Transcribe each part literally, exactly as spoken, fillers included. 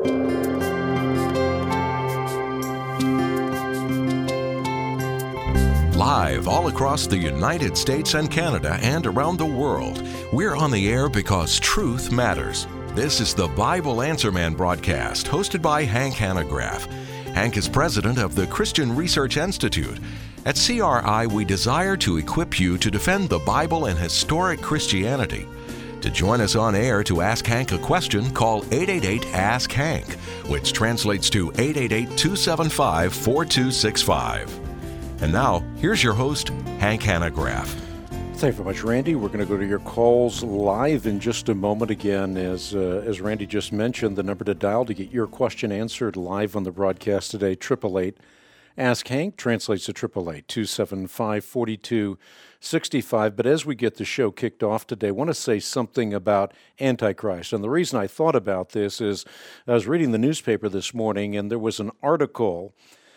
Live all across the United States and Canada and around the world, we're on the air because truth matters. This is the Bible Answer Man broadcast, hosted by Hank Hanegraaff. Hank is president of the Christian Research Institute. At C R I, we desire to equip you to defend the Bible and historic Christianity. To join us on air to ask Hank a question, call eight eight eight, ask Hank, which translates to eight eight eight, two seven five, four two six five. And now, here's your host, Hank Hanegraaff. Thank you very much, Randy. We're going to go to your calls live in just a moment. Again, as uh, as Randy just mentioned, the number to dial to get your question answered live on the broadcast today, eight eight eight, ask Hank, translates to eight eight eight, two seven five, four two six five. But as we get the show kicked off today, I want to say something about Antichrist. And the reason I thought about this is I was reading the newspaper this morning, and there was an article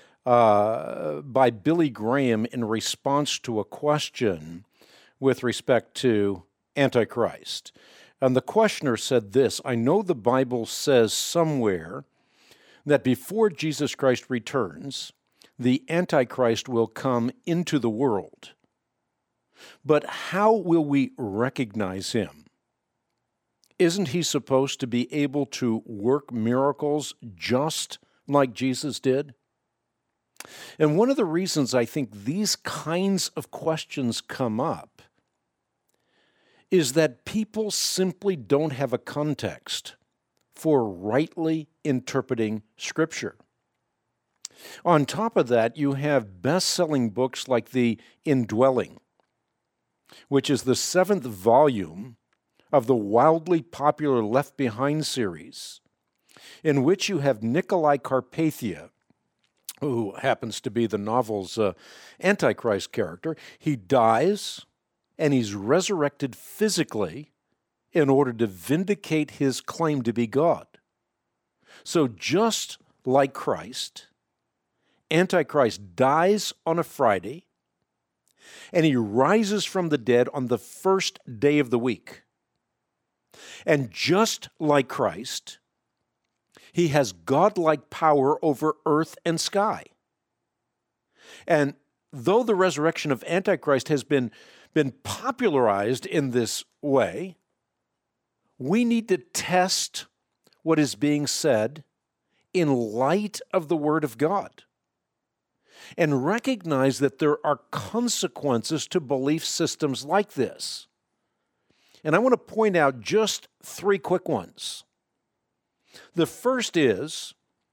uh, by Billy Graham in response to a question with respect to Antichrist. And the questioner said this: I know the Bible says somewhere that before Jesus Christ returns, the Antichrist will come into the world. But how will we recognize him? Isn't he supposed to be able to work miracles just like Jesus did? And one of the reasons I think these kinds of questions come up is that people simply don't have a context for rightly interpreting Scripture. On top of that, you have best-selling books like The Indwelling, which is the seventh volume of the wildly popular Left Behind series, in which you have Nicolae Carpathia, who happens to be the novel's uh, Antichrist character. He dies, and he's resurrected physically in order to vindicate his claim to be God. So just like Christ, Antichrist dies on a Friday, and he rises from the dead on the first day of the week. And just like Christ, he has godlike power over earth and sky. And though the resurrection of Antichrist has been, been popularized in this way, we need to test what is being said in light of the Word of God and recognize that there are consequences to belief systems like this. And I want to point out just three quick ones. The first is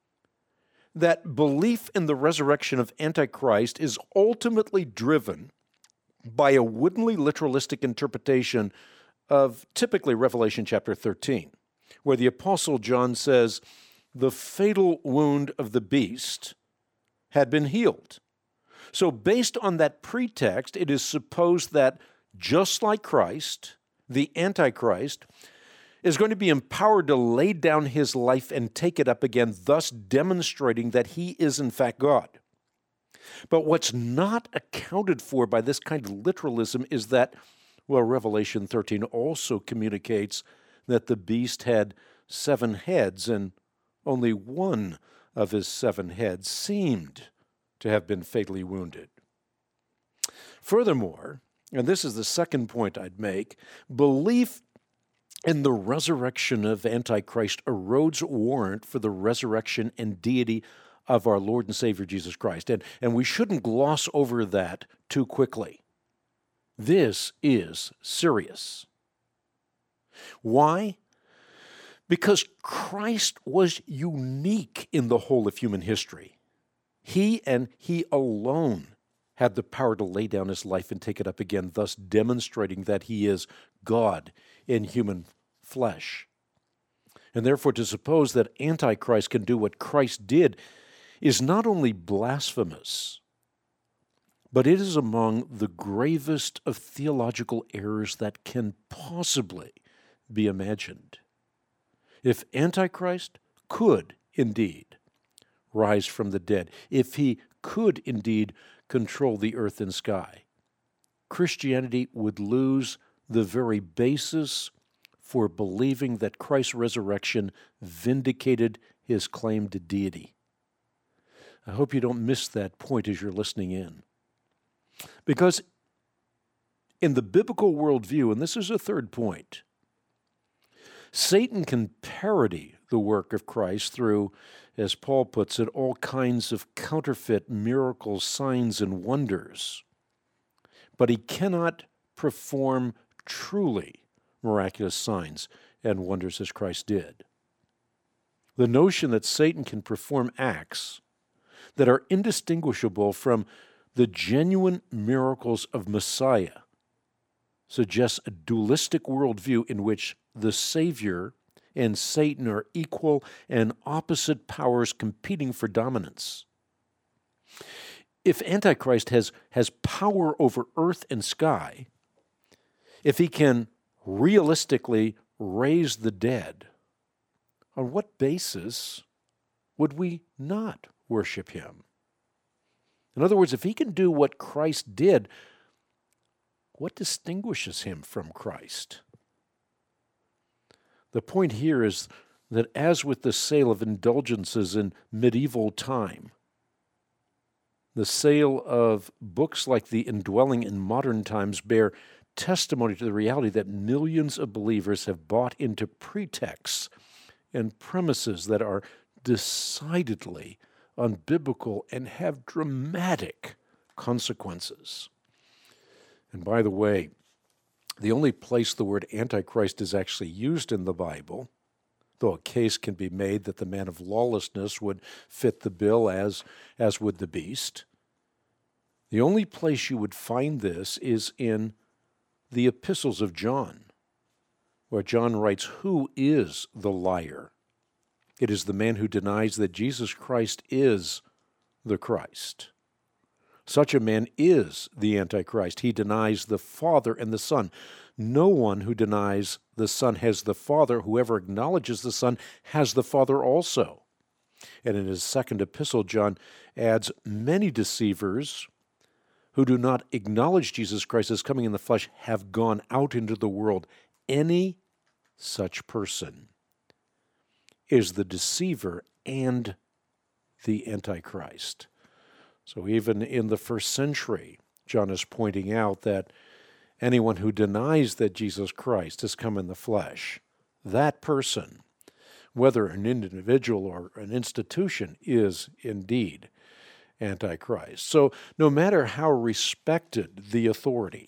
that belief in the resurrection of Antichrist is ultimately driven by a woodenly literalistic interpretation of typically Revelation chapter thirteen, where the Apostle John says, the fatal wound of the beast had been healed. So based on that pretext, it is supposed that just like Christ, the Antichrist is going to be empowered to lay down his life and take it up again, thus demonstrating that he is in fact God. But what's not accounted for by this kind of literalism is that, well, Revelation thirteen also communicates that the beast had seven heads, and only one of his seven heads seemed to have been fatally wounded. Furthermore, and this is the second point I'd make, belief in the resurrection of Antichrist erodes warrant for the resurrection and deity of our Lord and Savior Jesus Christ. And, and we shouldn't gloss over that too quickly. This is serious. Why? Because Christ was unique in the whole of human history. He and he alone had the power to lay down his life and take it up again, thus demonstrating that he is God in human flesh. And therefore, to suppose that Antichrist can do what Christ did is not only blasphemous, but it is among the gravest of theological errors that can possibly be imagined. If Antichrist could indeed rise from the dead, if he could indeed control the earth and sky, Christianity would lose the very basis for believing that Christ's resurrection vindicated his claim to deity. I hope you don't miss that point as you're listening in. Because in the biblical worldview, and this is a third point, Satan can parody the work of Christ through, as Paul puts it, all kinds of counterfeit miracles, signs, and wonders. But he cannot perform truly miraculous signs and wonders as Christ did. The notion that Satan can perform acts that are indistinguishable from the genuine miracles of Messiah suggests a dualistic worldview in which the Savior and Satan are equal and opposite powers competing for dominance. If Antichrist has, has power over earth and sky, if he can realistically raise the dead, on what basis would we not worship him? In other words, if he can do what Christ did, what distinguishes him from Christ? The point here is that as with the sale of indulgences in medieval time, the sale of books like The Indwelling in modern times bear testimony to the reality that millions of believers have bought into pretexts and premises that are decidedly unbiblical and have dramatic consequences. And by the way, the only place the word Antichrist is actually used in the Bible, though a case can be made that the man of lawlessness would fit the bill as, as would the beast, the only place you would find this is in the epistles of John, where John writes, "Who is the liar? It is the man who denies that Jesus Christ is the Christ. Such a man is the Antichrist. He denies the Father and the Son. No one who denies the Son has the Father. Whoever acknowledges the Son has the Father also." And in his second epistle, John adds, "Many deceivers who do not acknowledge Jesus Christ as coming in the flesh have gone out into the world. Any such person is the deceiver and the Antichrist." So even in the first century, John is pointing out that anyone who denies that Jesus Christ has come in the flesh, that person, whether an individual or an institution, is indeed Antichrist. So no matter how respected the authority,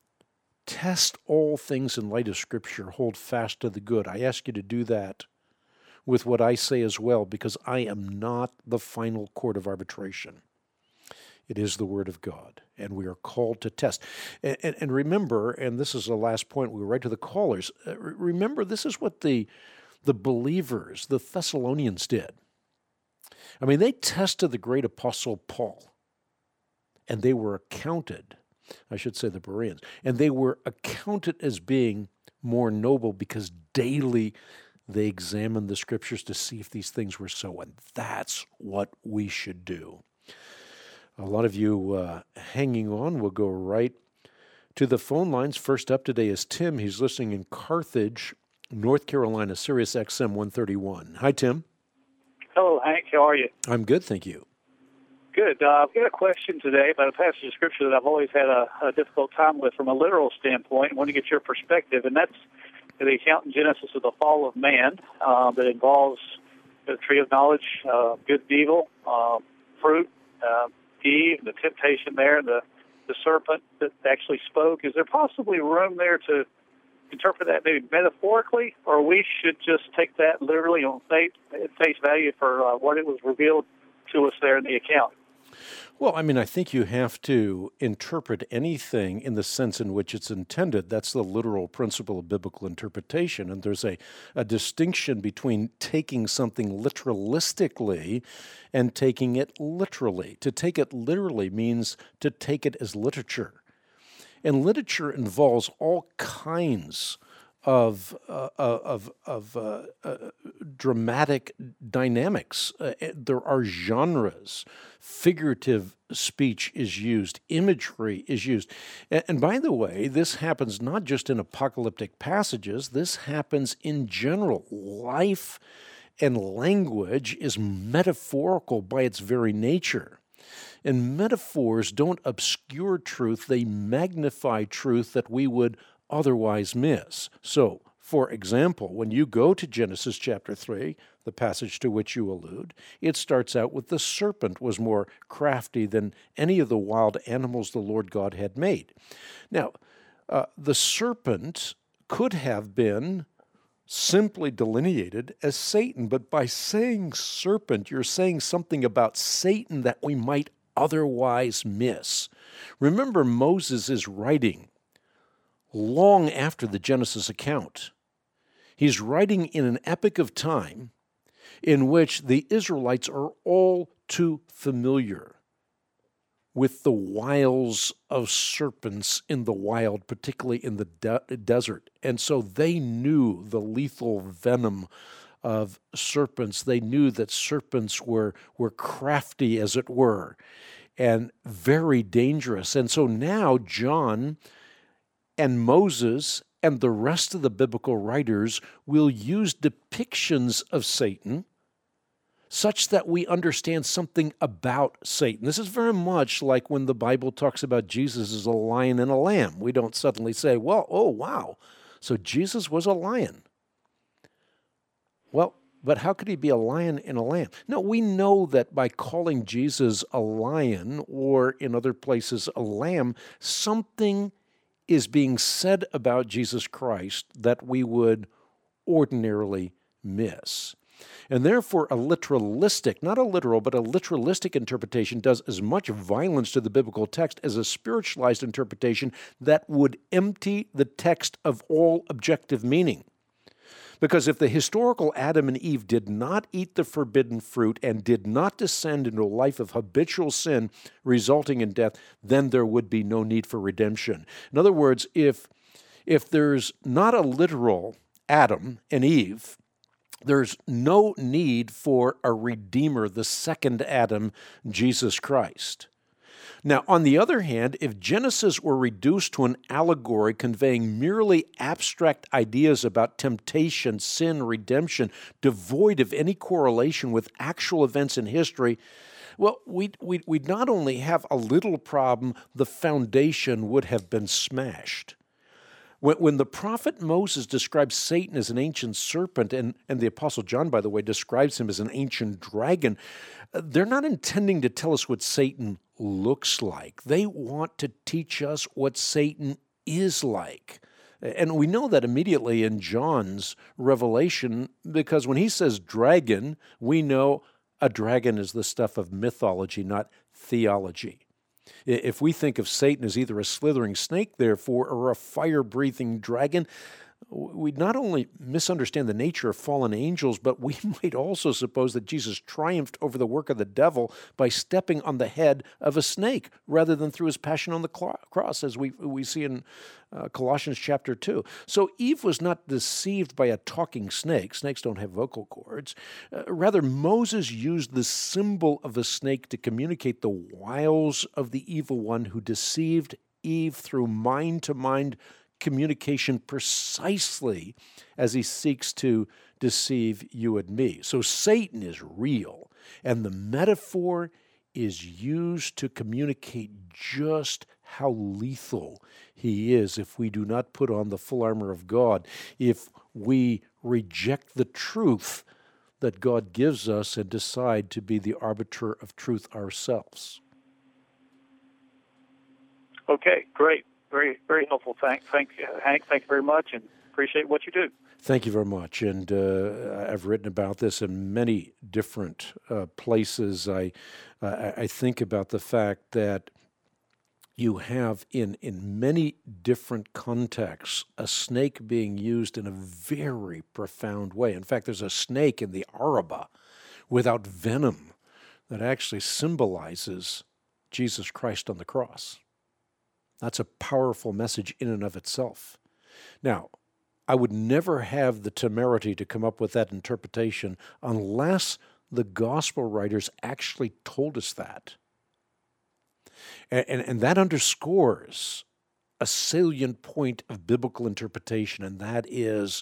test all things in light of Scripture, hold fast to the good. I ask you to do that with what I say as well, because I am not the final court of arbitration. It is the Word of God, and we are called to test. And, and, and remember, and this is the last point, we write to the callers, uh, remember this is what the, the believers, the Thessalonians did. I mean, they tested the great apostle Paul, and they were accounted, I should say the Bereans, and they were accounted as being more noble because daily they examined the Scriptures to see if these things were so, and that's what we should do. A lot of you uh, hanging on will go right to the phone lines. First up today is Tim. He's listening in Carthage, North Carolina, Sirius X M one thirty-one. Hi, Tim. Hello, Hank. How are you? I'm good, thank you. Good. Uh, I've got a question today about a passage of Scripture that I've always had a, a difficult time with from a literal standpoint. I want to get your perspective, and that's the account in Genesis of the fall of man uh, that involves the tree of knowledge, uh, good and evil, uh, fruit, uh, Eve, the temptation there, the, the serpent that actually spoke. Is there possibly room there to interpret that maybe metaphorically, or we should just take that literally on face, face value for uh, what it was revealed to us there in the account? Well, I mean, I think you have to interpret anything in the sense in which it's intended. That's the literal principle of biblical interpretation. And there's a, a distinction between taking something literalistically and taking it literally. To take it literally means to take it as literature. And literature involves all kinds of uh, of of uh, uh, dramatic dynamics. Uh, there are genres. Figurative speech is used. Imagery is used. And, and by the way, this happens not just in apocalyptic passages. This happens in general. Life And language is metaphorical by its very nature. And metaphors don't obscure truth, they magnify truth that we would otherwise miss. So, for example, when you go to Genesis chapter three, the passage to which you allude, it starts out with the serpent was more crafty than any of the wild animals the Lord God had made. Now, uh, the serpent could have been simply delineated as Satan, but by saying serpent, you're saying something about Satan that we might otherwise miss. Remember, Moses is writing long after the Genesis account. He's writing in an epoch of time in which the Israelites are all too familiar with the wiles of serpents in the wild, particularly in the de- desert. And so they knew the lethal venom of serpents. They knew that serpents were, were crafty, as it were, and very dangerous. And so now John and Moses and the rest of the biblical writers will use depictions of Satan such that we understand something about Satan. This is very much like when the Bible talks about Jesus as a lion and a lamb. We don't suddenly say, well, oh, wow, so Jesus was a lion. Well, but how could he be a lion and a lamb? No, we know that by calling Jesus a lion, or in other places a lamb, something is being said about Jesus Christ that we would ordinarily miss. And therefore, a literalistic, not a literal, but a literalistic interpretation does as much violence to the biblical text as a spiritualized interpretation that would empty the text of all objective meaning. Because if the historical Adam and Eve did not eat the forbidden fruit and did not descend into a life of habitual sin resulting in death, then there would be no need for redemption. In other words, if, if there's not a literal Adam and Eve, there's no need for a Redeemer, the second Adam, Jesus Christ. Now, on the other hand, if Genesis were reduced to an allegory conveying merely abstract ideas about temptation, sin, redemption, devoid of any correlation with actual events in history, well, we'd, we'd, we'd not only have a little problem, the foundation would have been smashed. When, when the prophet Moses describes Satan as an ancient serpent, and, and the Apostle John, by the way, describes him as an ancient dragon, they're not intending to tell us what Satan looks like. They want to teach us what Satan is like. And we know that immediately in John's revelation, because when he says dragon, we know a dragon is the stuff of mythology, not theology. If we think of Satan as either a slithering snake, therefore, or a fire-breathing dragon, we'd not only misunderstand the nature of fallen angels, but we might also suppose that Jesus triumphed over the work of the devil by stepping on the head of a snake rather than through his passion on the cross, as we, we see in uh, Colossians chapter two. So Eve was not deceived by a talking snake. Snakes don't have vocal cords. Uh, rather, Moses used the symbol of a snake to communicate the wiles of the evil one who deceived Eve through mind-to-mind communication precisely as he seeks to deceive you and me. So Satan is real, and the metaphor is used to communicate just how lethal he is if we do not put on the full armor of God, if we reject the truth that God gives us and decide to be the arbiter of truth ourselves. Okay, great. Very, very helpful. Thank, thank, uh, Hank. Thank you very much, and appreciate what you do. Thank you very much. And uh, I've written about this in many different uh, places. I, uh, I think about the fact that you have in in many different contexts a snake being used in a very profound way. In fact, there's a snake in the Araba without venom that actually symbolizes Jesus Christ on the cross. That's a powerful message in and of itself. Now, I would never have the temerity to come up with that interpretation unless the gospel writers actually told us that. And, and, and that underscores a salient point of biblical interpretation, and that is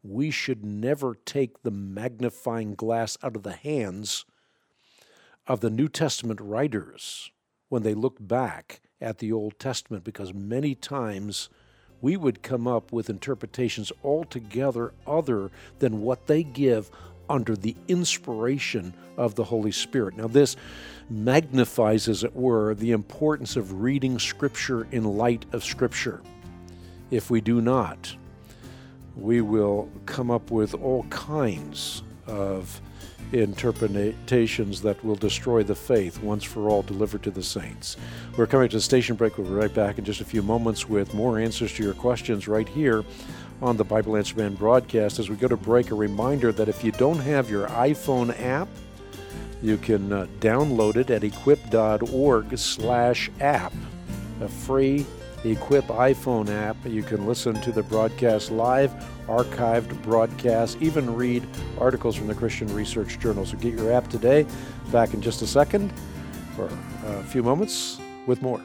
we should never take the magnifying glass out of the hands of the New Testament writers when they look back at the Old Testament, because many times we would come up with interpretations altogether other than what they give under the inspiration of the Holy Spirit. Now, this magnifies, as it were, the importance of reading Scripture in light of Scripture. If we do not, we will come up with all kinds of interpretations that will destroy the faith once for all delivered to the saints. We're coming to the station break. We'll be right back in just a few moments with more answers to your questions right here on the Bible Answer Man broadcast. As we go to break, a reminder that if you don't have your iPhone app, you can uh, download it at equip.org slash app, a free Equip iPhone app. You can listen to the broadcast live, archived broadcasts, even read articles from the Christian Research Journal. So get your app today. Back in just a second for a few moments with more.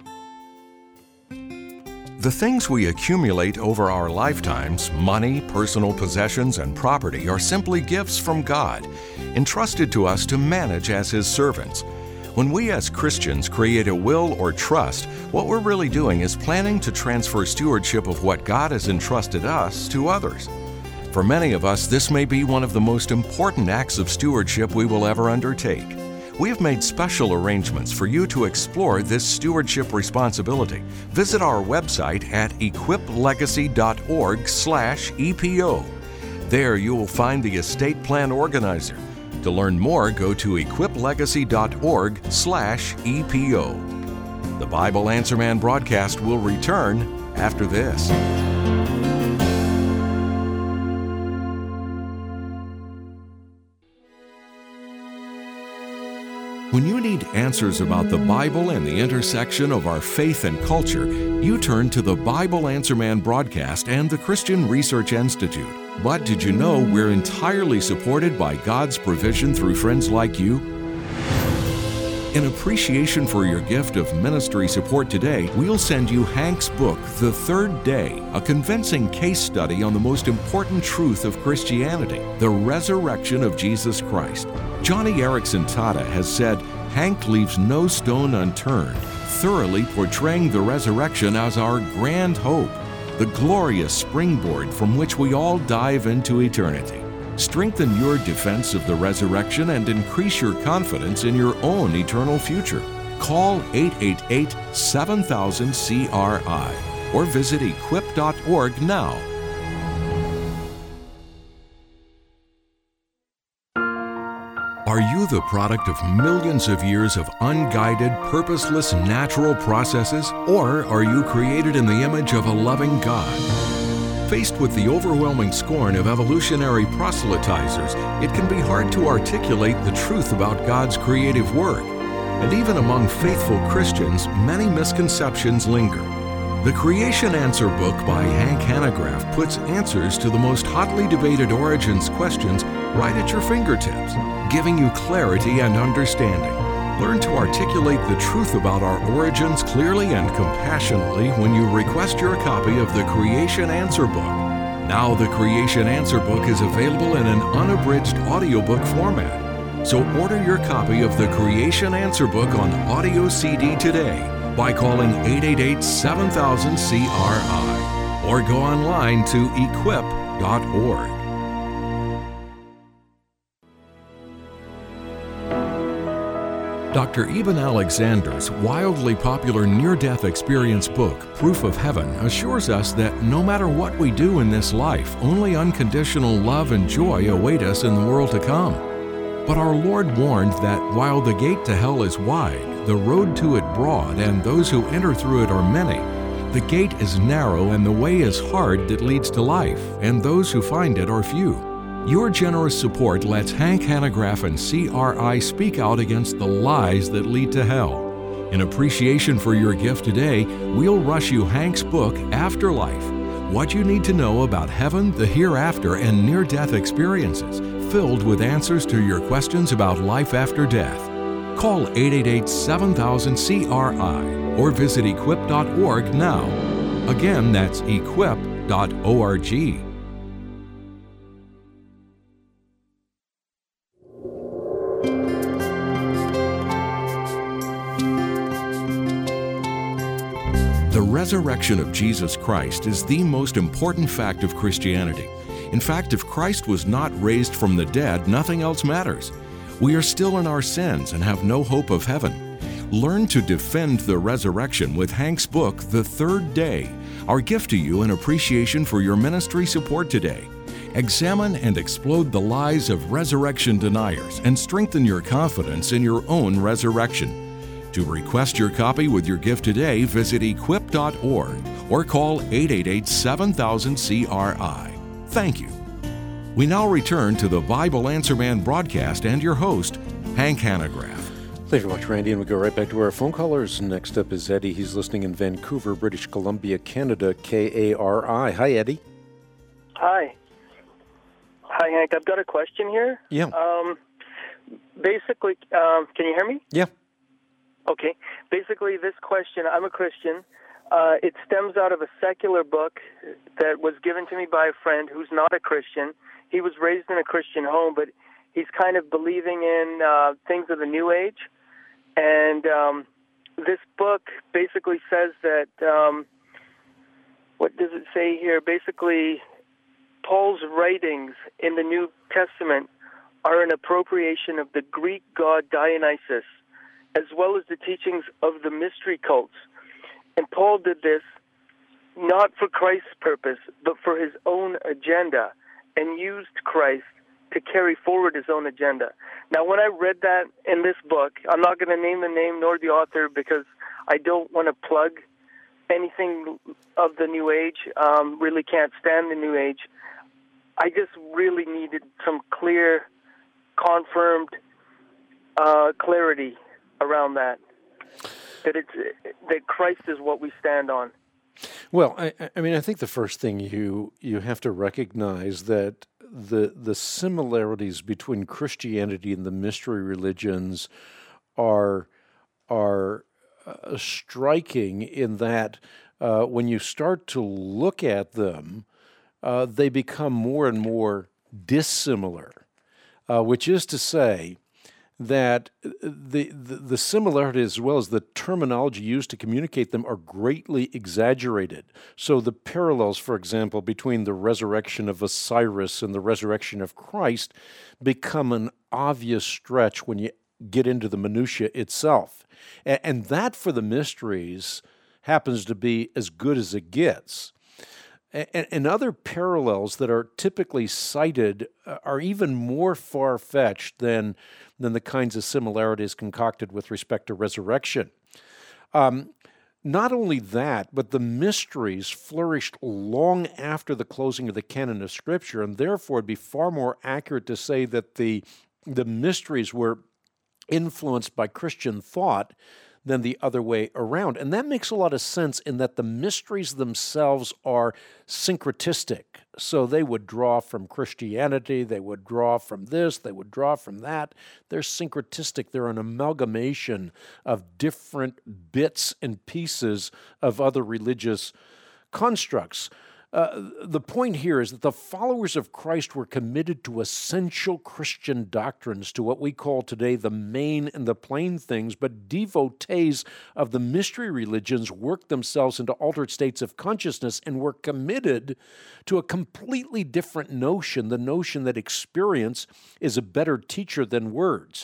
The things we accumulate over our lifetimes, money, personal possessions, and property, are simply gifts from God, entrusted to us to manage as His servants. When we as Christians create a will or trust, what we're really doing is planning to transfer stewardship of what God has entrusted us to others. For many of us, this may be one of the most important acts of stewardship we will ever undertake. We have made special arrangements for you to explore this stewardship responsibility. Visit our website at equiplegacy.org slash EPO. There you will find the estate plan organizer. To learn more, go to equiplegacy.org slash EPO. The Bible Answer Man broadcast will return after this. When you need answers about the Bible and the intersection of our faith and culture, you turn to the Bible Answer Man broadcast and the Christian Research Institute. But did you know we're entirely supported by God's provision through friends like you? In appreciation for your gift of ministry support today, we'll send you Hank's book, The Third Day, a convincing case study on the most important truth of Christianity, the resurrection of Jesus Christ. Johnny Erickson Tada has said, Hank leaves no stone unturned, thoroughly portraying the resurrection as our grand hope, the glorious springboard from which we all dive into eternity. Strengthen your defense of the resurrection and increase your confidence in your own eternal future. Call eight eight eight, seven thousand, C R I or visit equip dot org now. Are you the product of millions of years of unguided, purposeless, natural processes? Or are you created in the image of a loving God? Faced with the overwhelming scorn of evolutionary proselytizers, it can be hard to articulate the truth about God's creative work. And even among faithful Christians, many misconceptions linger. The Creation Answer book by Hank Hanegraaff puts answers to the most hotly debated origins questions right at your fingertips, giving you clarity and understanding. Learn to articulate the truth about our origins clearly and compassionately when you request your copy of the Creation Answer book. Now the Creation Answer book is available in an unabridged audiobook format. So order your copy of the Creation Answer book on audio C D today by calling eight eight eight, seven thousand, C R I or go online to equip dot org. Doctor Eben Alexander's wildly popular near-death experience book, Proof of Heaven, assures us that no matter what we do in this life, only unconditional love and joy await us in the world to come. But our Lord warned that while the gate to hell is wide, the road to it broad, and those who enter through it are many, the gate is narrow and the way is hard that leads to life, and those who find it are few. Your generous support lets Hank Hanegraaff and C R I speak out against the lies that lead to hell. In appreciation for your gift today, we'll rush you Hank's book, Afterlife, What You Need to Know About Heaven, the Hereafter, and Near-Death Experiences, filled with answers to your questions about life after death. Call eight eight eight, seven thousand, C R I or visit equip dot org now. Again, that's equip dot org. resurrection of Jesus Christ is the most important fact of Christianity. In fact, if Christ was not raised from the dead, nothing else matters. We are still in our sins and have no hope of heaven. Learn to defend the resurrection with Hank's book, The Third Day, our gift to you in appreciation for your ministry support today. Examine and explode the lies of resurrection deniers and strengthen your confidence in your own resurrection. To request your copy with your gift today, visit equip dot org or call eight eight eight, seven thousand, C R I. Thank you. We now return to the Bible Answer Man broadcast and your host, Hank Hanegraaff. Thank you very much, Randy, and we go right back to our phone callers. Next up is Eddie. He's listening in Vancouver, British Columbia, Canada, K A R I. Hi, Eddie. Hi. Hi, Hank. I've got a question here. Yeah. Um, basically, um, can you hear me? Yeah. Okay. Basically, this question, I'm a Christian. Uh, it stems out of a secular book that was given to me by a friend who's not a Christian. He was raised in a Christian home, but he's kind of believing in uh, things of the New Age. And um, this book basically says that, um, what does it say here? Basically, Paul's writings in the New Testament are an appropriation of the Greek god Dionysus, as well as the teachings of the mystery cults. And Paul did this not for Christ's purpose, but for his own agenda, and used Christ to carry forward his own agenda. Now, when I read that in this book, I'm not going to name the name nor the author because I don't want to plug anything of the New Age. Um, really can't stand the New Age. I just really needed some clear, confirmed uh, clarity around that. That it's that Christ is what we stand on. Well, I, I mean, I think the first thing you you have to recognize that the the similarities between Christianity and the mystery religions are are uh, striking in that uh, when you start to look at them, uh, they become more and more dissimilar, uh, which is to say that the, the the similarity as well as the terminology used to communicate them are greatly exaggerated. So the parallels, for example, between the resurrection of Osiris and the resurrection of Christ become an obvious stretch when you get into the minutiae itself. And, and that, for the mysteries, happens to be as good as it gets. And, and other parallels that are typically cited are even more far-fetched than, than the kinds of similarities concocted with respect to resurrection. Um, not only that, but the mysteries flourished long after the closing of the canon of Scripture, and therefore it'd be far more accurate to say that the, the mysteries were influenced by Christian thought than the other way around. And that makes a lot of sense in that the mysteries themselves are syncretistic. So they would draw from Christianity, they would draw from this, they would draw from that. They're syncretistic. They're an amalgamation of different bits and pieces of other religious constructs. Uh, the point here is that the followers of Christ were committed to essential Christian doctrines, to what we call today the main and the plain things, but devotees of the mystery religions worked themselves into altered states of consciousness and were committed to a completely different notion, the notion that experience is a better teacher than words.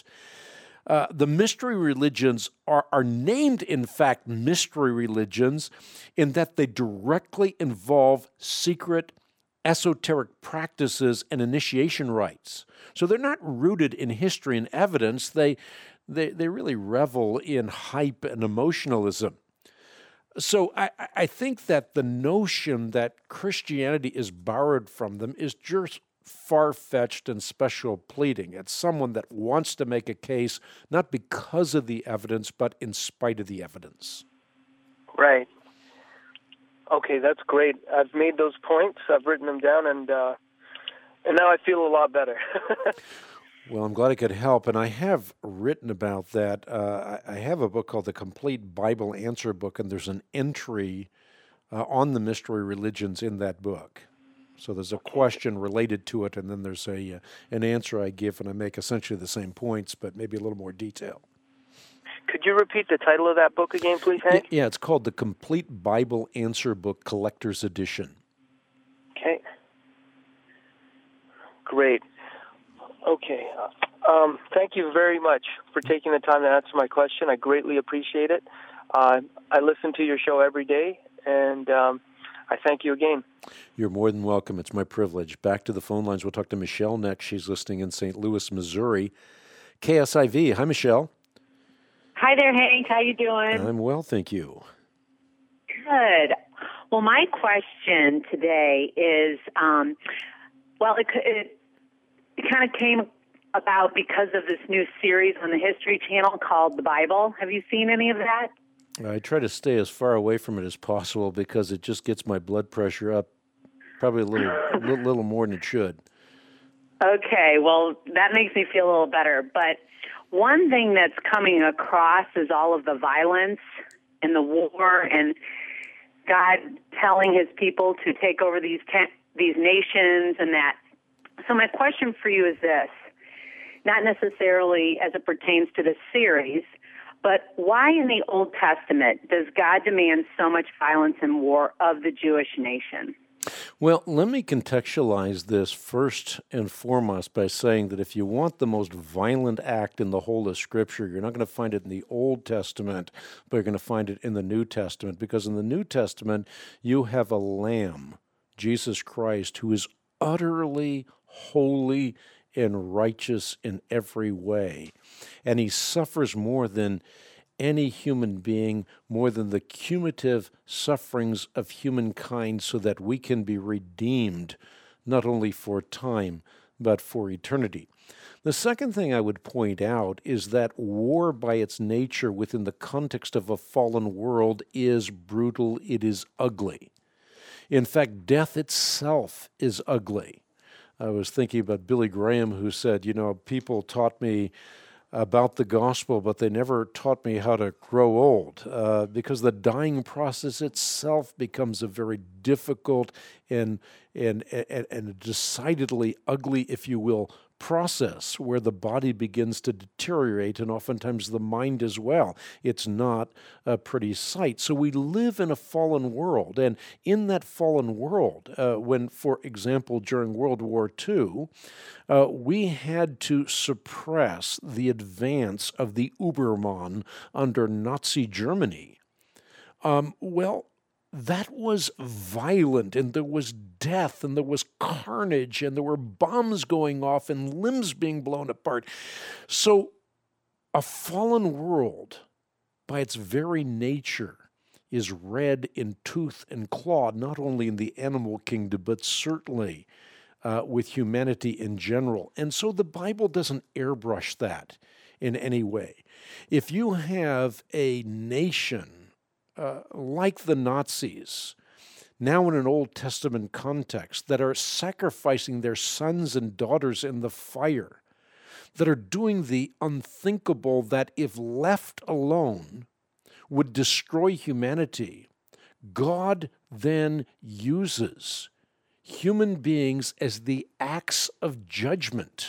Uh, the mystery religions are, are named, in fact, mystery religions in that they directly involve secret, esoteric practices and initiation rites. So they're not rooted in history and evidence. They, they, they really revel in hype and emotionalism. So I, I think that the notion that Christianity is borrowed from them is just far-fetched and special pleading. It's someone that wants to make a case, not because of the evidence, but in spite of the evidence. Right. Okay, that's great. I've made those points. I've written them down, and uh, and now I feel a lot better. Well, I'm glad I could help, and I have written about that. Uh, I have a book called The Complete Bible Answer Book, and there's an entry uh, on the mystery religions in that book. So there's a question related to it, and then there's a uh, an answer I give, and I make essentially the same points, but maybe a little more detail. Could you repeat the title of that book again, please, Hank? Yeah, it's called The Complete Bible Answer Book Collector's Edition. Okay. Great. Okay. Um, thank you very much for taking the time to answer my question. I greatly appreciate it. Uh, I listen to your show every day, and um, I thank you again. You're more than welcome. It's my privilege. Back to the phone lines. We'll talk to Michelle next. She's listening in Saint Louis, Missouri. K S I V. Hi, Michelle. Hi there, Hank. How you doing? I'm well, thank you. Good. Well, my question today is, um, well, it, it, it kind of came about because of this new series on the History Channel called The Bible. Have you seen any of that? I try to stay as far away from it as possible because it just gets my blood pressure up probably a little, little, little more than it should. Okay, well, that makes me feel a little better. But one thing that's coming across is all of the violence and the war and God telling his people to take over these ten, these nations and that. So my question for you is this, not necessarily as it pertains to this series, but why in the Old Testament does God demand so much violence and war of the Jewish nation? Well, let me contextualize this first and foremost by saying that if you want the most violent act in the whole of Scripture, you're not going to find it in the Old Testament, but you're going to find it in the New Testament, because in the New Testament, you have a lamb, Jesus Christ, who is utterly holy and righteous in every way, and he suffers more than any human being, more than the cumulative sufferings of humankind, so that we can be redeemed not only for time, but for eternity. The second thing I would point out is that war by its nature within the context of a fallen world is brutal, it is ugly. In fact, death itself is ugly. I was thinking about Billy Graham, who said, you know, people taught me about the gospel, but they never taught me how to grow old, uh, because the dying process itself becomes a very difficult and, and, and, and decidedly ugly, if you will, process where the body begins to deteriorate and oftentimes the mind as well. It's not a pretty sight. So we live in a fallen world, and in that fallen world, uh, when, for example, during World War Two, uh, we had to suppress the advance of the Übermann under Nazi Germany. Um, well, that was violent, and there was death, and there was carnage, and there were bombs going off and limbs being blown apart. So a fallen world, by its very nature, is red in tooth and claw, not only in the animal kingdom, but certainly uh, with humanity in general. And so the Bible doesn't airbrush that in any way. If you have a nation Uh, like the Nazis, now in an Old Testament context, that are sacrificing their sons and daughters in the fire, that are doing the unthinkable that, if left alone, would destroy humanity, God then uses human beings as the axe of judgment.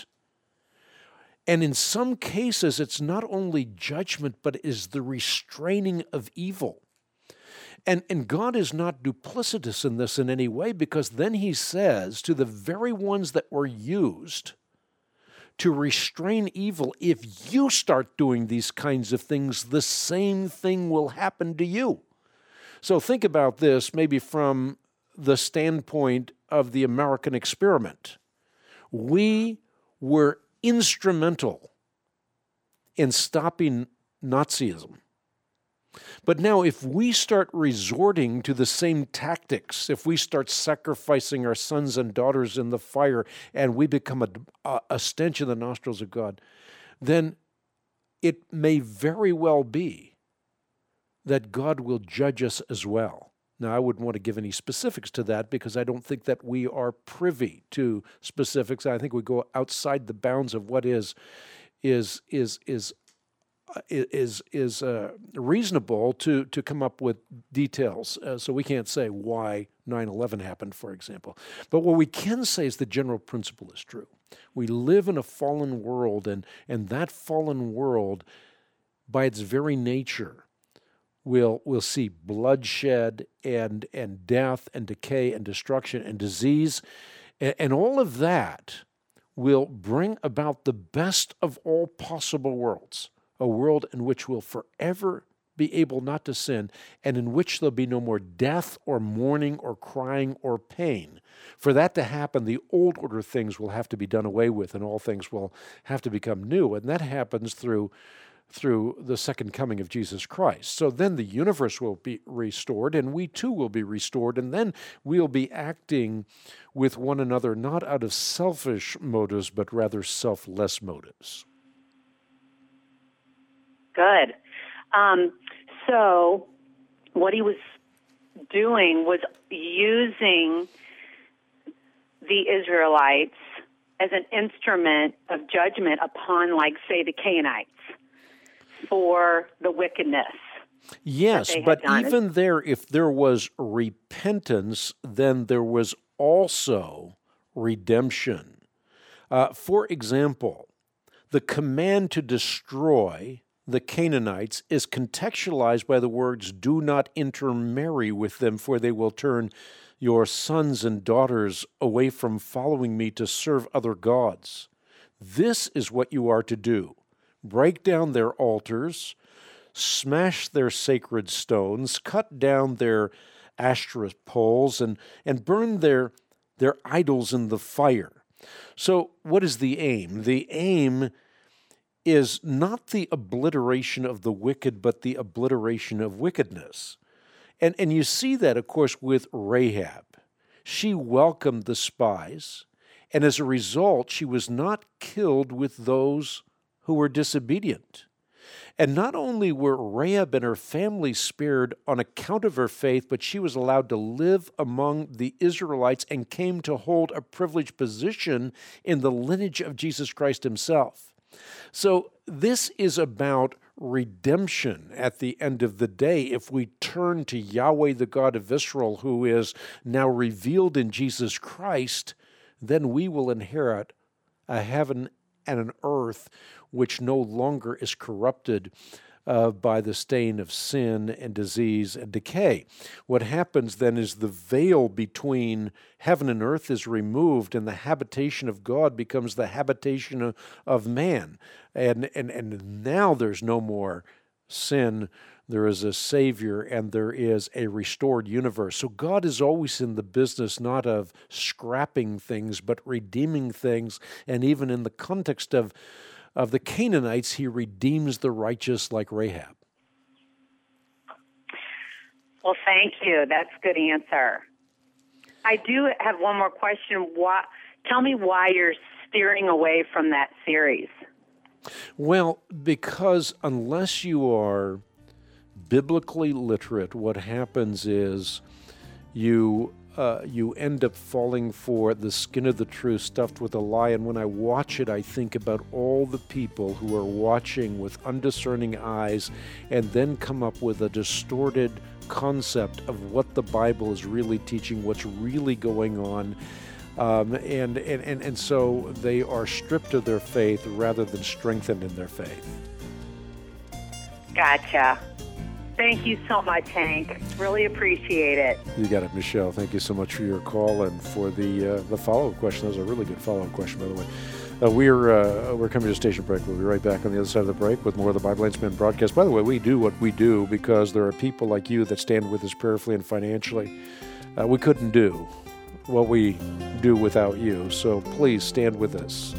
And in some cases, it's not only judgment, but it is the restraining of evil. And, and God is not duplicitous in this in any way, because then he says to the very ones that were used to restrain evil, if you start doing these kinds of things, the same thing will happen to you. So think about this maybe from the standpoint of the American experiment. We were instrumental in stopping Nazism. But now if we start resorting to the same tactics, if we start sacrificing our sons and daughters in the fire, and we become a, a, a stench in the nostrils of God, then it may very well be that God will judge us as well. Now, I wouldn't want to give any specifics to that, because I don't think that we are privy to specifics. I think we go outside the bounds of what is is is is is is uh, reasonable to to come up with details. Uh, so we can't say why nine eleven happened, for example. But what we can say is the general principle is true. We live in a fallen world, and and that fallen world by its very nature, will will see bloodshed and and death and decay and destruction and disease, and, and all of that will bring about the best of all possible worlds, a world in which we'll forever be able not to sin, and in which there'll be no more death or mourning or crying or pain. For that to happen, the old order things will have to be done away with, and all things will have to become new, and that happens through through the second coming of Jesus Christ. So then the universe will be restored, and we too will be restored, and then we'll be acting with one another not out of selfish motives, but rather selfless motives. Good. Um, so what he was doing was using the Israelites as an instrument of judgment upon, like, say, the Canaanites, for the wickedness. Yes, but even there, if there was repentance, then there was also redemption. Uh, for example, the command to destroy the Canaanites is contextualized by the words, "Do not intermarry with them, for they will turn your sons and daughters away from following me to serve other gods." This is what you are to do. Break down their altars, smash their sacred stones, cut down their Asherah poles, and, and burn their, their idols in the fire. So what is the aim? The aim is not the obliteration of the wicked, but the obliteration of wickedness. And, and you see that, of course, with Rahab. She welcomed the spies, and as a result, she was not killed with those who were disobedient. And not only were Rahab and her family spared on account of her faith, but she was allowed to live among the Israelites and came to hold a privileged position in the lineage of Jesus Christ himself. So this is about redemption at the end of the day. If we turn to Yahweh, the God of Israel, who is now revealed in Jesus Christ, then we will inherit a heaven and an earth which no longer is corrupted uh, by the stain of sin and disease and decay. What happens then is the veil between heaven and earth is removed, and the habitation of God becomes the habitation of, of man. And, and, and now there's no more sin. There is a Savior, and there is a restored universe. So God is always in the business not of scrapping things, but redeeming things. And even in the context of, of the Canaanites, he redeems the righteous like Rahab. Well, thank you. That's a good answer. I do have one more question. Why, tell me why you're steering away from that series. Well, because unless you are biblically literate, what happens is you uh, you end up falling for the skin of the truth stuffed with a lie. And when I watch it, I think about all the people who are watching with undiscerning eyes and then come up with a distorted concept of what the Bible is really teaching, what's really going on. Um, and, and, and, and so they are stripped of their faith rather than strengthened in their faith. Gotcha. Thank you so much, Hank. Really appreciate it. You got it, Michelle. Thank you so much for your call and for the uh, the follow-up question. That was a really good follow-up question, by the way. Uh, we're uh, we're coming to a station break. We'll be right back on the other side of the break with more of the Bible Answer Man broadcast. By the way, we do what we do because there are people like you that stand with us prayerfully and financially. Uh, we couldn't do what we do without you, so please stand with us.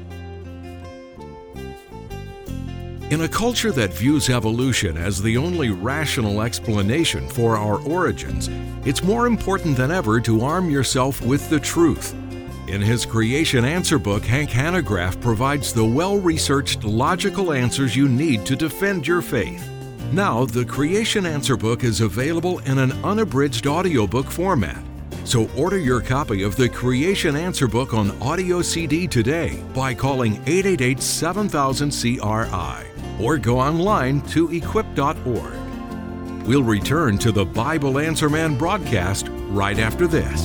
In a culture that views evolution as the only rational explanation for our origins, it's more important than ever to arm yourself with the truth. In his Creation Answer book, Hank Hanegraaff provides the well-researched, logical answers you need to defend your faith. Now, the Creation Answer book is available in an unabridged audiobook format. So order your copy of the Creation Answer book on audio C D today by calling eight eight eight, seven thousand, C R I or go online to equip dot org. We'll return to the Bible Answer Man broadcast right after this.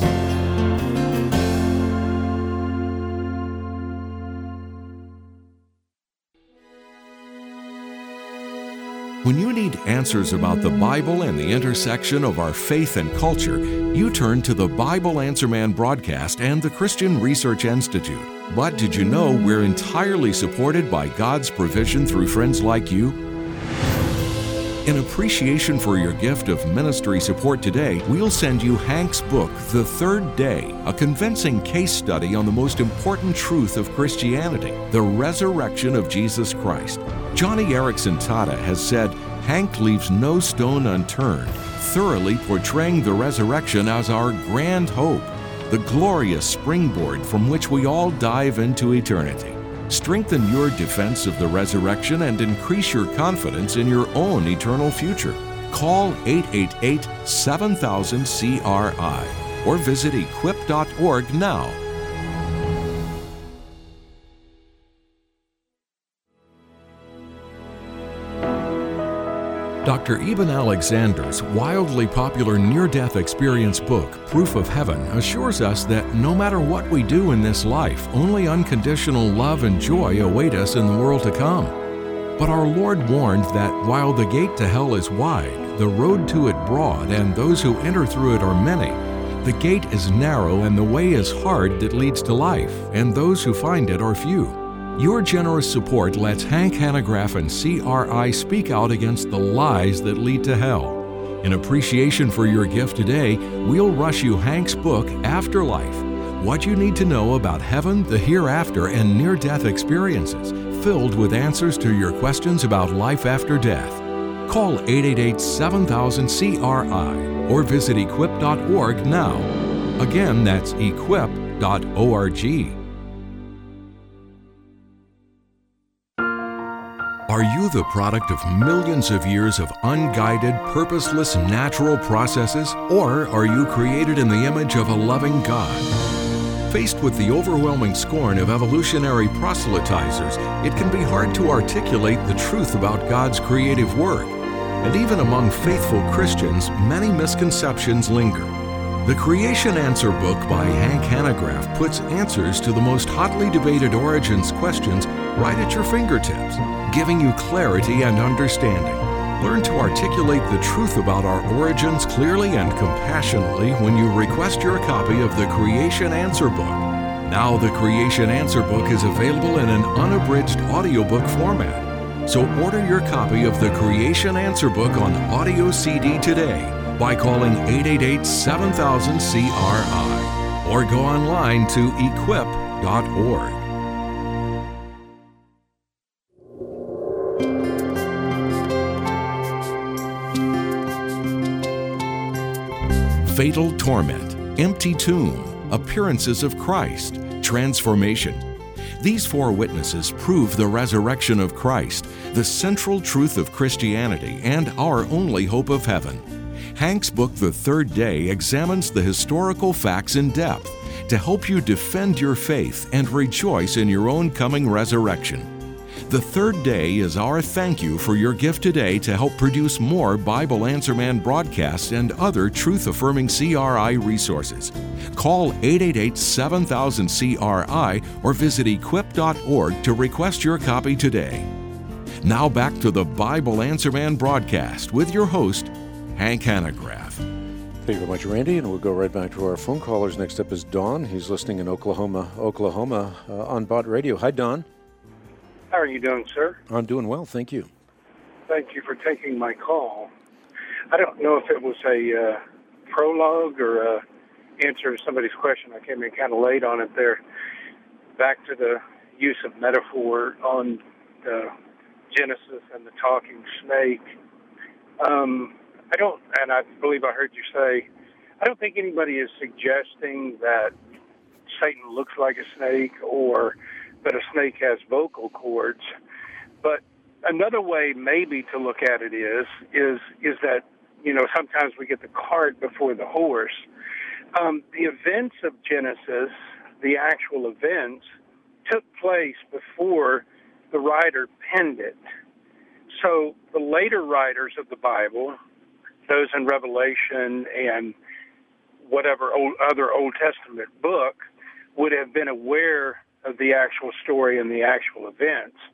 When you need answers about the Bible and the intersection of our faith and culture, you turn to the Bible Answer Man broadcast and the Christian Research Institute. But did you know we're entirely supported by God's provision through friends like you? In appreciation for your gift of ministry support today, we'll send you Hank's book, The Third Day, a convincing case study on the most important truth of Christianity, the resurrection of Jesus Christ. Johnny Erickson Tada has said, Hank leaves no stone unturned, thoroughly portraying the resurrection as our grand hope, the glorious springboard from which we all dive into eternity. Strengthen your defense of the resurrection and increase your confidence in your own eternal future. Call eight eight eight, seven thousand, C R I or visit equip dot org now. Doctor Eben Alexander's wildly popular near-death experience book, Proof of Heaven, assures us that no matter what we do in this life, only unconditional love and joy await us in the world to come. But our Lord warned that while the gate to hell is wide, the road to it broad, and those who enter through it are many, the gate is narrow and the way is hard that leads to life, and those who find it are few. Your generous support lets Hank Hanegraaff and C R I speak out against the lies that lead to hell. In appreciation for your gift today, we'll rush you Hank's book, Afterlife, What You Need to Know About Heaven, the Hereafter, and Near-Death Experiences, filled with answers to your questions about life after death. Call eight eight eight, seven thousand, C R I or visit equip dot org now. Again, that's equip dot org. Are you the product of millions of years of unguided, purposeless, natural processes? Or are you created in the image of a loving God? Faced with the overwhelming scorn of evolutionary proselytizers, it can be hard to articulate the truth about God's creative work. And even among faithful Christians, many misconceptions linger. The Creation Answer book by Hank Hanegraaff puts answers to the most hotly debated origins questions right at your fingertips, giving you clarity and understanding. Learn to articulate the truth about our origins clearly and compassionately when you request your copy of the Creation Answer book. Now the Creation Answer book is available in an unabridged audiobook format. So order your copy of the Creation Answer book on audio C D today by calling eight eight eight, seven thousand, C R I or go online to equip dot org. Fatal torment, empty tomb, appearances of Christ, transformation. These four witnesses prove the resurrection of Christ, the central truth of Christianity, and our only hope of heaven. Hank's book, The Third Day, examines the historical facts in depth to help you defend your faith and rejoice in your own coming resurrection. The Third Day is our thank you for your gift today to help produce more Bible Answer Man broadcasts and other truth-affirming C R I resources. Call eight eight eight, seven thousand, C R I or visit equip dot org to request your copy today. Now back to the Bible Answer Man broadcast with your host, Hank Hanegraaff. Thank you very much, Randy, and we'll go right back to our phone callers. Next up is Don. He's listening in Oklahoma, Oklahoma uh, on Bott Radio. Hi, Don. How are you doing, sir? I'm doing well, thank you. Thank you for taking my call. I don't know if it was a uh, prologue or a answer to somebody's question. I came in kind of late on it there. Back to the use of metaphor on the Genesis and the talking snake. Um, I don't, and I believe I heard you say, I don't think anybody is suggesting that Satan looks like a snake or that a snake has vocal cords. But another way maybe to look at it is, is, is that, you know, sometimes we get the cart before the horse. Um, the events of Genesis, the actual events, took place before the writer penned it. So the later writers of the Bible, those in Revelation and whatever old, other Old Testament book, would have been aware of the actual story and the actual events.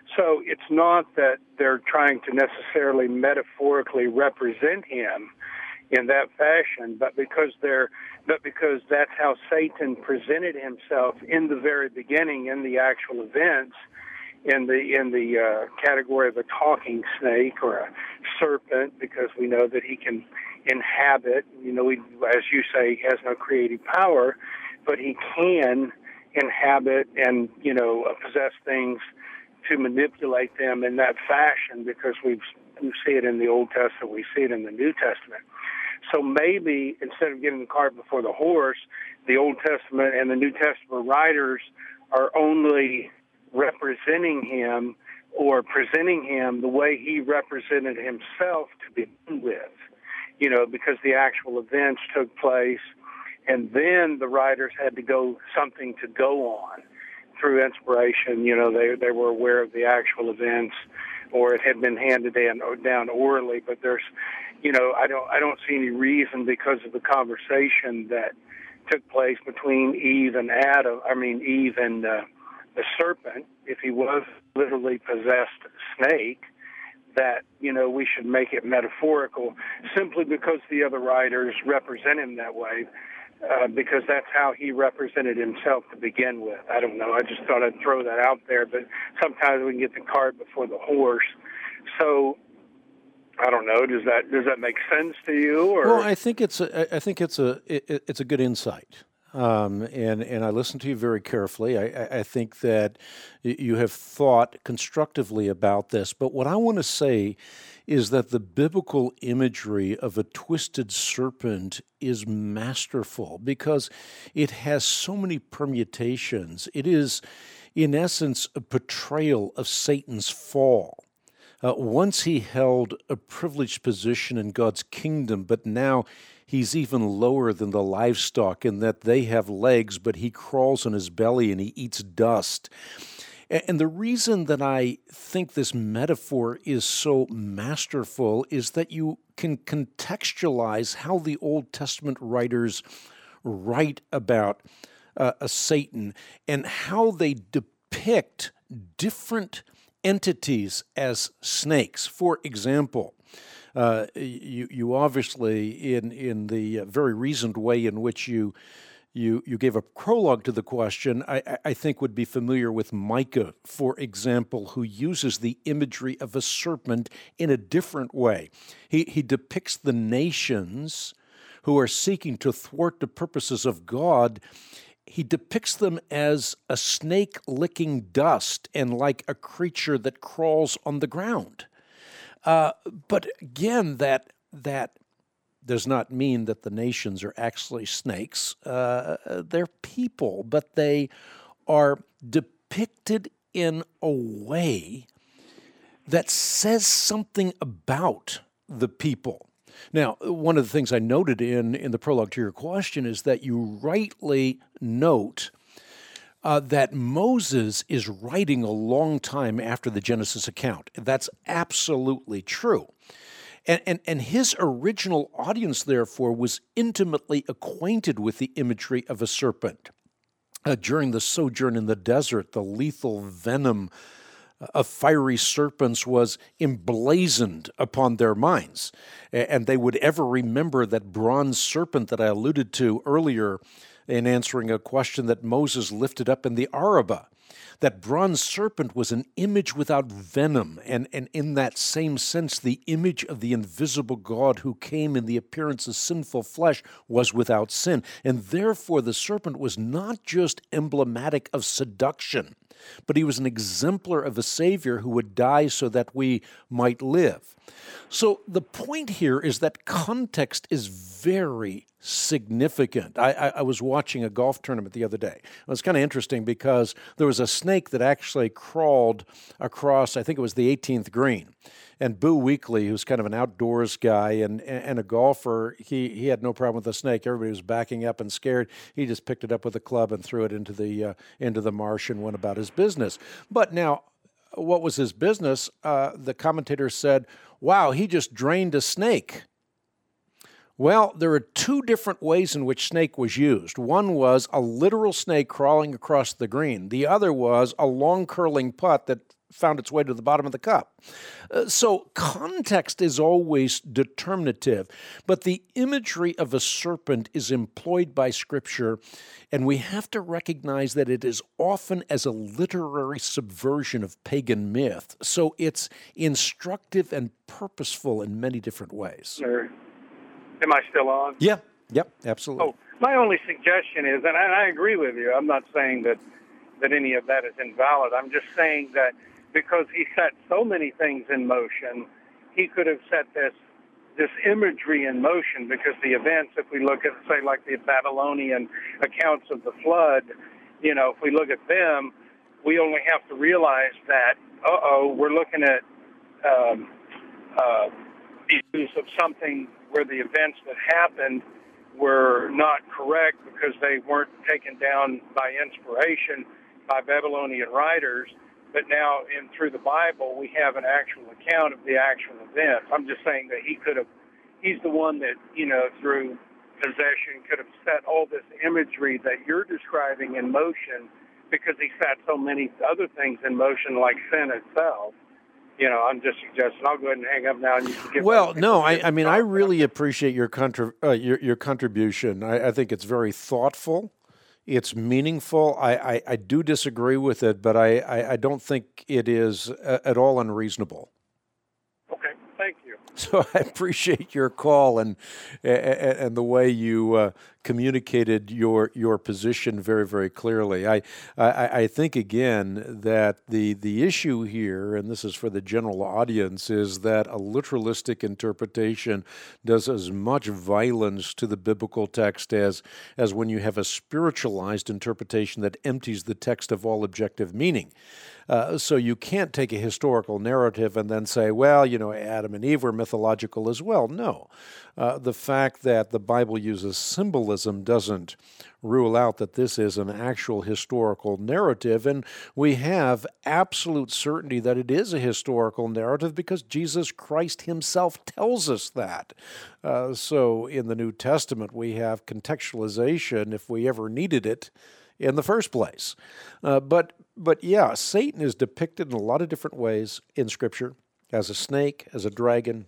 So it's not that they're trying to necessarily metaphorically represent him in that fashion, but because they're, but because that's how Satan presented himself in the very beginning in the actual events, in the in the uh, category of a talking snake or a serpent, because we know that he can inhabit. You know, he, as you say, he has no creative power, but he can inhabit and, you know, possess things to manipulate them in that fashion, because we've we see it in the Old Testament, we see it in the New Testament. So maybe instead of getting the cart before the horse, the Old Testament and the New Testament writers are only representing him or presenting him the way he represented himself to begin with, you know, because the actual events took place, and then the writers had to go something to go on through inspiration. You know, they they were aware of the actual events, or it had been handed down, down orally. But there's, you know, I don't I don't see any reason, because of the conversation that took place between Eve and Adam. I mean, Eve and uh, the serpent, if he was literally possessed snake, that, you know, we should make it metaphorical, simply because the other writers represent him that way. Uh, because that's how he represented himself to begin with. I don't know. I just thought I'd throw that out there. But sometimes we can get the cart before the horse. So I don't know. Does that does that make sense to you? Or? Well, I think it's a, I think it's a it, it's a good insight. Um, and and I listened to you very carefully. I, I think that you have thought constructively about this. But what I want to say is that the biblical imagery of a twisted serpent is masterful, because it has so many permutations. It is, in essence, a portrayal of Satan's fall. Uh, once he held a privileged position in God's kingdom, but now he's even lower than the livestock in that they have legs, but he crawls on his belly and he eats dust. And the reason that I think this metaphor is so masterful is that you can contextualize how the Old Testament writers write about uh, a Satan and how they depict different entities as snakes. For example, uh, you, you obviously, in, in the very reasoned way in which you You you gave a prologue to the question, I, I think would be familiar with Micah, for example, who uses the imagery of a serpent in a different way. He, he depicts the nations who are seeking to thwart the purposes of God. He depicts them as a snake licking dust and like a creature that crawls on the ground. Uh, but again, that that does not mean that the nations are actually snakes. Uh, they're people, but they are depicted in a way that says something about the people. Now, one of the things I noted in, in the prologue to your question is that you rightly note uh, that Moses is writing a long time after the Genesis account. That's absolutely true. And, and, and his original audience, therefore, was intimately acquainted with the imagery of a serpent. Uh, during the sojourn in the desert, the lethal venom of fiery serpents was emblazoned upon their minds. And they would ever remember that bronze serpent that I alluded to earlier in answering a question that Moses lifted up in the Arabah. That bronze serpent was an image without venom, and, and in that same sense, the image of the invisible God who came in the appearance of sinful flesh was without sin. And therefore, the serpent was not just emblematic of seduction, but he was an exemplar of a Savior who would die so that we might live. So the point here is that context is very significant. I, I, I was watching a golf tournament the other day. It was kind of interesting because there was a snake that actually crawled across, I think it was the eighteenth green. And Boo Weekley, who's kind of an outdoors guy and, and a golfer, he, he had no problem with the snake. Everybody was backing up and scared. He just picked it up with a club and threw it into the uh, into the marsh and went about his business. But now, what was his business? Uh, the commentator said, wow, he just drained a snake. Well, there are two different ways in which snake was used. One was a literal snake crawling across the green. The other was a long curling putt that found its way to the bottom of the cup. Uh, so context is always determinative, but the imagery of a serpent is employed by Scripture, and we have to recognize that it is often as a literary subversion of pagan myth. So it's instructive and purposeful in many different ways. Sure. Am I still on? Yeah, yep, absolutely. Oh, my only suggestion is, and I agree with you, I'm not saying that, that any of that is invalid. I'm just saying that because he set so many things in motion, he could have set this this imagery in motion, because the events, if we look at, say, like the Babylonian accounts of the flood, you know, if we look at them, we only have to realize that, uh-oh, we're looking at um, uh, issues of something where the events that happened were not correct because they weren't taken down by inspiration by Babylonian writers. But now, in through the Bible, we have an actual account of the actual events. I'm just saying that he could have, he's the one that, you know, through possession could have set all this imagery that you're describing in motion, because he set so many other things in motion, like sin itself. You know, I'm just suggesting. I'll go ahead and hang up now. And you can get well, no, I, I mean, I really appreciate your contri- uh, your, your contribution. I, I think it's very thoughtful. It's meaningful. I, I, I do disagree with it, but I, I, I don't think it is a, at all unreasonable. Okay, thank you. So I appreciate your call and and, and the way you uh, communicated your your position very, very clearly. I, I I think again that the the issue here, and this is for the general audience, is that a literalistic interpretation does as much violence to the biblical text as as when you have a spiritualized interpretation that empties the text of all objective meaning. Uh, so you can't take a historical narrative and then say, well, you know, Adam and Eve were mythological as well. No. Uh, the fact that the Bible uses symbolism doesn't rule out that this is an actual historical narrative, and we have absolute certainty that it is a historical narrative because Jesus Christ himself tells us that. Uh, so in the New Testament, we have contextualization if we ever needed it in the first place. Uh, but But yeah, Satan is depicted in a lot of different ways in Scripture, as a snake, as a dragon,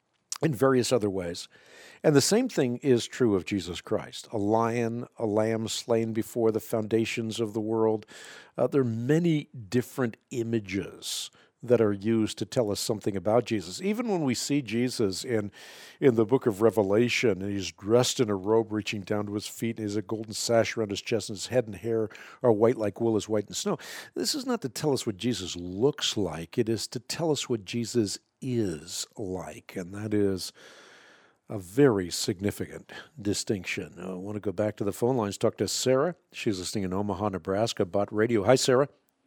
in various other ways. And the same thing is true of Jesus Christ, a lion, a lamb slain before the foundations of the world. Uh, there are many different images that are used to tell us something about Jesus. Even when we see Jesus in in the book of Revelation, and he's dressed in a robe reaching down to his feet, and he has a golden sash around his chest, and his head and hair are white like wool, as white as snow. This is not to tell us what Jesus looks like. It is to tell us what Jesus is like, and that is a very significant distinction. I want to go back to the phone lines, talk to Sarah. She's listening in Omaha, Nebraska, Bott Radio. Hi, Sarah.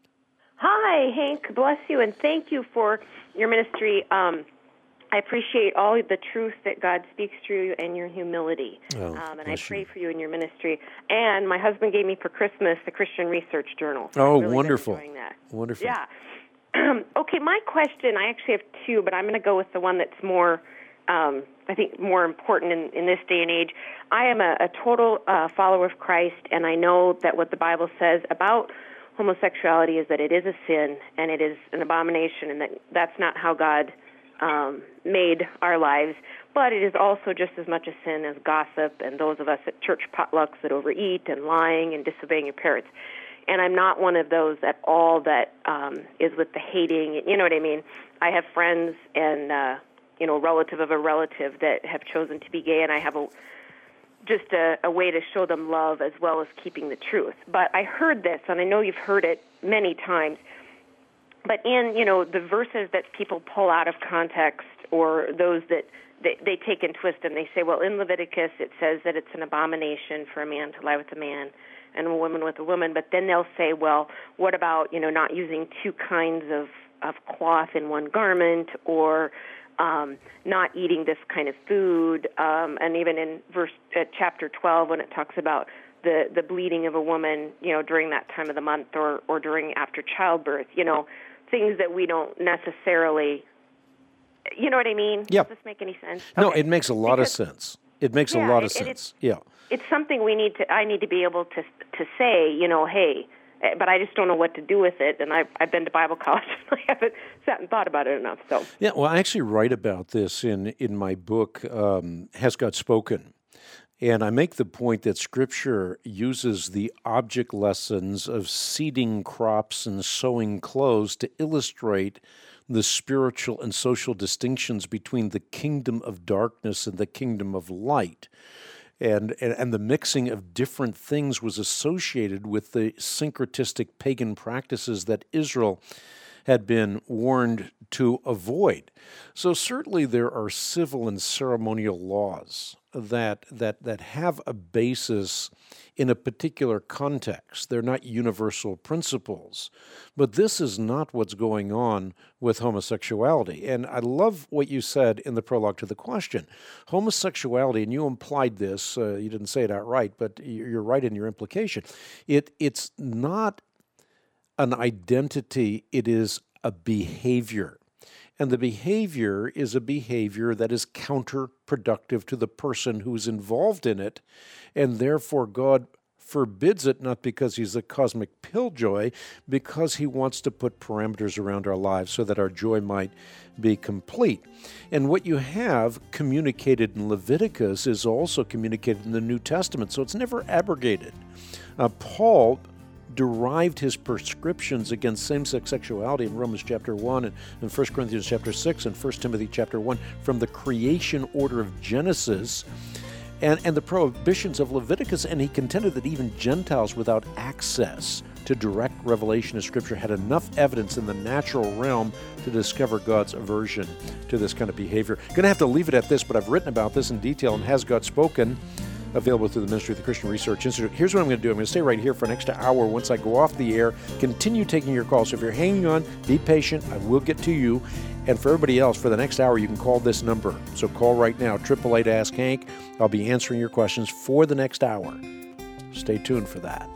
Hi, Hank. Bless you, and thank you for your ministry. Um, I appreciate all the truth that God speaks through you and your humility. Oh, um, and I pray you. for you in your ministry. And my husband gave me for Christmas the Christian Research Journal. So oh, I've really wonderful. been enjoying that. Wonderful. Yeah. Okay, my question, I actually have two, but I'm going to go with the one that's more, um, I think, more important in, in this day and age. I am a, a total uh, follower of Christ, and I know that what the Bible says about homosexuality is that it is a sin and it is an abomination, and that that's not how God um, made our lives. But it is also just as much a sin as gossip and those of us at church potlucks that overeat and lying and disobeying your parents. And I'm not one of those at all that um, is with the hating. You know what I mean? I have friends and, uh, you know, relative of a relative that have chosen to be gay, and I have a just a, a way to show them love as well as keeping the truth. But I heard this, and I know you've heard it many times, but in, you know, the verses that people pull out of context, or those that they, they take and twist, and they say, well, in Leviticus it says that it's an abomination for a man to lie with a man and a woman with a woman, but then they'll say, well, what about, you know, not using two kinds of, of cloth in one garment, or Um, not eating this kind of food, um, and even in verse uh, chapter twelve, when it talks about the, the bleeding of a woman, you know, during that time of the month, or, or during after childbirth, you know, things that we don't necessarily, you know what I mean? Yep. Does this make any sense? No, Okay. it makes a lot Because, of sense. It makes yeah, a lot it, of sense. It's, yeah. It's something we need to. I need to be able to to say, you know, hey, but I just don't know what to do with it. And I've, I've been to Bible college, and I haven't sat and thought about it enough. So yeah, well, I actually write about this in, in my book, um, Has God Spoken? And I make the point that Scripture uses the object lessons of seeding crops and sowing clothes to illustrate the spiritual and social distinctions between the kingdom of darkness and the kingdom of light. And, and, and the mixing of different things was associated with the syncretistic pagan practices that Israel had been warned to avoid. So certainly there are civil and ceremonial laws that that that have a basis in a particular context. They're not universal principles. But this is not what's going on with homosexuality. And I love what you said in the prologue to the question. Homosexuality, and you implied this, uh, you didn't say it outright, but you're right in your implication. It it's not an identity, it is a behavior. And the behavior is a behavior that is counterproductive to the person who's involved in it, and therefore God forbids it, not because he's a cosmic killjoy, because he wants to put parameters around our lives so that our joy might be complete. And what you have communicated in Leviticus is also communicated in the New Testament, so it's never abrogated. Uh, Paul derived his prescriptions against same-sex sexuality in Romans chapter one and, and First Corinthians chapter six and First Timothy chapter one from the creation order of Genesis and, and the prohibitions of Leviticus, and he contended that even Gentiles without access to direct revelation of Scripture had enough evidence in the natural realm to discover God's aversion to this kind of behavior. Going to have to leave it at this, but I've written about this in detail and Has God Spoken? Available through the Ministry of the Christian Research Institute. Here's what I'm going to do. I'm going to stay right here for an extra hour. Once I go off the air, continue taking your calls. So if you're hanging on, be patient. I will get to you. And for everybody else, for the next hour, you can call this number. So call right now, eight eight eight, ask Hank. I'll be answering your questions for the next hour. Stay tuned for that.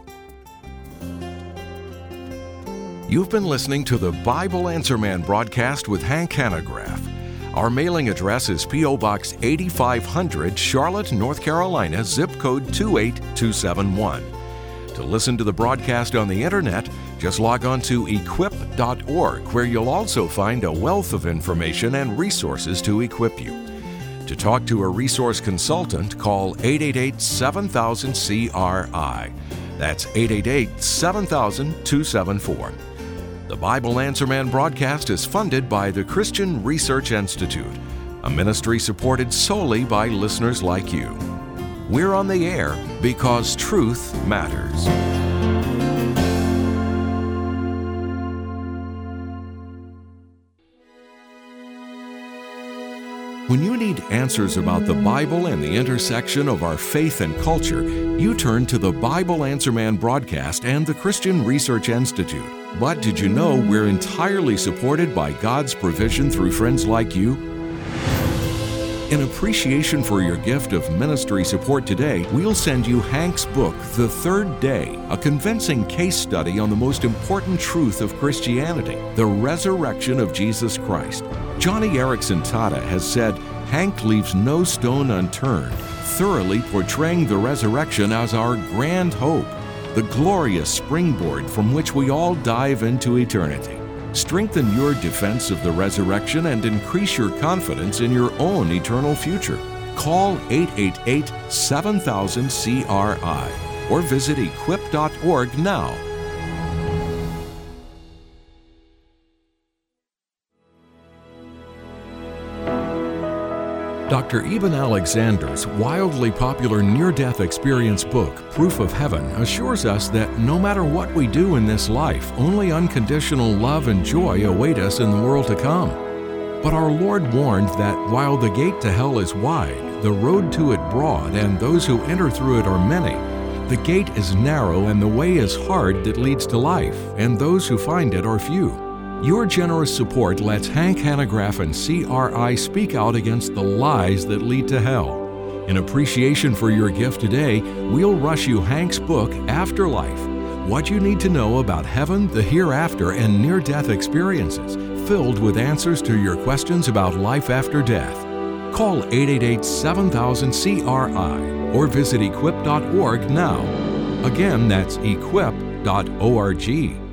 You've been listening to the Bible Answer Man broadcast with Hank Hanegraaff. Our mailing address is P O Box eighty-five hundred, Charlotte, North Carolina, zip code two eight two seven one. To listen to the broadcast on the internet, just log on to equip dot org, where you'll also find a wealth of information and resources to equip you. To talk to a resource consultant, call eight eight eight, seven thousand, C R I. That's eight eight eight, seven thousand, two seven four. The Bible Answer Man broadcast is funded by the Christian Research Institute, a ministry supported solely by listeners like you. We're on the air because truth matters. When you need answers about the Bible and the intersection of our faith and culture, you turn to the Bible Answer Man broadcast and the Christian Research Institute. But did you know we're entirely supported by God's provision through friends like you? In appreciation for your gift of ministry support today, we'll send you Hank's book, The Third Day, a convincing case study on the most important truth of Christianity, the resurrection of Jesus Christ. Johnny Erickson Tata has said, Hank leaves no stone unturned, thoroughly portraying the resurrection as our grand hope, the glorious springboard from which we all dive into eternity. Strengthen your defense of the resurrection and increase your confidence in your own eternal future. Call eight eight eight, seven thousand, C R I or visit equip dot org now. Doctor Eben Alexander's wildly popular near-death experience book, Proof of Heaven, assures us that no matter what we do in this life, only unconditional love and joy await us in the world to come. But our Lord warned that while the gate to hell is wide, the road to it broad, and those who enter through it are many, the gate is narrow and the way is hard that leads to life, and those who find it are few. Your generous support lets Hank Hanegraaff and C R I speak out against the lies that lead to hell. In appreciation for your gift today, we'll rush you Hank's book, Afterlife, What You Need to Know About Heaven, the Hereafter, and Near-Death Experiences, filled with answers to your questions about life after death. Call eight eight eight, seven thousand, C R I or visit equip dot org now. Again, that's equip dot org.